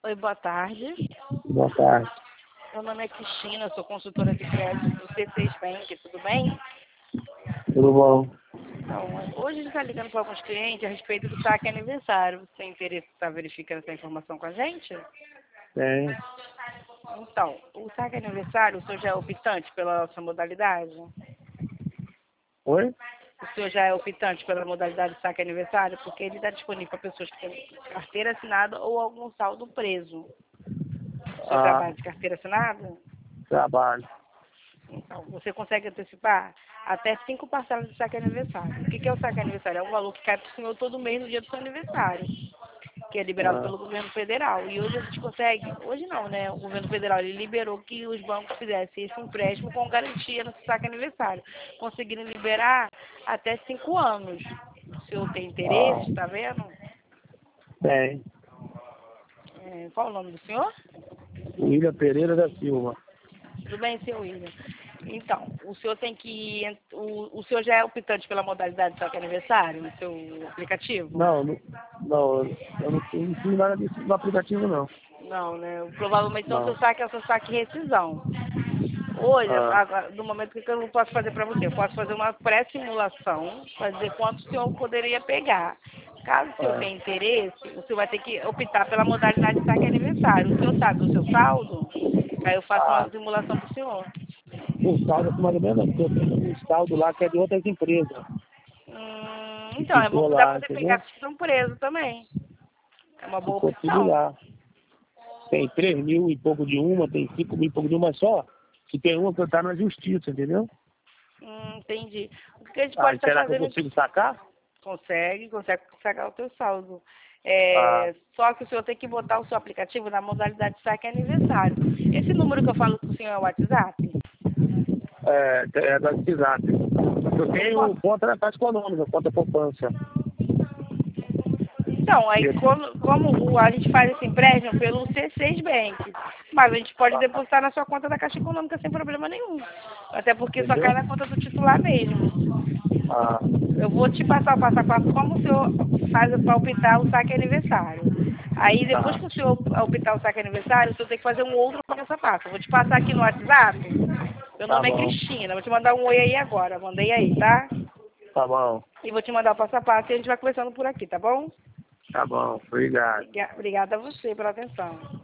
Oi, boa tarde. Boa tarde. Meu nome é Cristina, sou consultora de crédito do C6 Bank, tudo bem? Tudo bom? Então, hoje a gente está ligando para alguns clientes a respeito do saque aniversário. Você tem interesse em estar verificando essa informação com a gente? Tem. Então, o saque aniversário, o senhor já é optante pela sua modalidade? Oi? O senhor já é optante pela modalidade de saque aniversário? Porque ele está disponível para pessoas que têm carteira assinada ou algum saldo preso. O senhor trabalha de carteira assinada? Trabalho. Então, você consegue antecipar até 5 parcelas de saque aniversário. O que é o saque aniversário? É um valor que cai para o senhor todo mês no dia do seu aniversário, que é liberado Ah, pelo governo federal. E hoje a gente consegue, hoje não, né? O governo federal ele liberou que os bancos fizessem esse empréstimo com garantia no saque aniversário, conseguindo liberar até 5 anos. O senhor tem ah, interesse, tá vendo? tem. Qual o nome do senhor? William Pereira da Silva. Tudo bem, senhor William? Então, o senhor tem que. O senhor já é optante pela modalidade de saque aniversário no seu aplicativo? Não, eu não fiz nada disso no aplicativo, não. Não, né? Provavelmente então o seu Não. saque é o seu saque rescisão. Hoje, Ah, agora, no momento que eu não posso fazer para você, eu posso fazer uma pré-simulação para dizer quanto o senhor poderia pegar. Caso o senhor ah, tenha interesse, o senhor vai ter que optar pela modalidade de saque aniversário. O senhor sabe do seu saldo? Aí eu faço uma ah. simulação para o senhor. O saldo é mais ou menos, porque eu tenho um saldo lá que é de outras empresas. Que Então, é bom ficou que dá para lá, você pegar entendeu? que estão presos também. É uma boa Ficou tudo opção. lá. Tem 3 mil e pouco de uma, tem 5 mil e pouco de uma só. Que tem uma que tá na justiça, entendeu? Entendi. O que a gente pode Ah, estar será que eu fazendo? consigo sacar? Consegue sacar o teu saldo. Ah, Só que o senhor tem que botar o seu aplicativo na modalidade de saque aniversário. Esse número que eu falo com o senhor é o WhatsApp? é da cidade. Eu Eu tenho posso. conta na Caixa Econômica, conta poupança. Então, aí como a gente faz esse empréstimo pelo C6 Bank, mas a gente pode depositar na sua conta da Caixa Econômica sem problema nenhum. Até porque só Entendeu? cai na conta do titular mesmo. Ah, Eu vou te passar o passo a passo como o senhor faz para optar o saque aniversário. Aí, depois tá. que o senhor optar o saque aniversário, o senhor tem que fazer um outro passo a passo. Eu vou te passar aqui no WhatsApp. Meu Tá nome é bom. Cristina. Vou te mandar um oi aí agora. Mandei aí, tá? Tá bom. E vou te mandar o passo a passo e a gente vai conversando por aqui, tá bom? Tá bom. Obrigado. Obrigada a você pela atenção.